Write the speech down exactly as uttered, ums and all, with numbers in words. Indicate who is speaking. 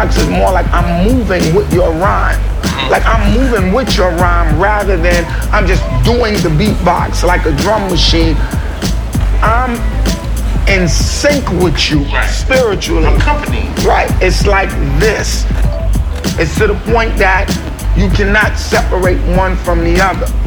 Speaker 1: beatbox is more like I'm moving with your rhyme. Like I'm moving with your rhyme rather than I'm just doing the beatbox like a drum machine. I'm in sync with you, right, spiritually.
Speaker 2: Accompanying.
Speaker 1: Right, it's like this. It's to the point that you cannot separate one from the other.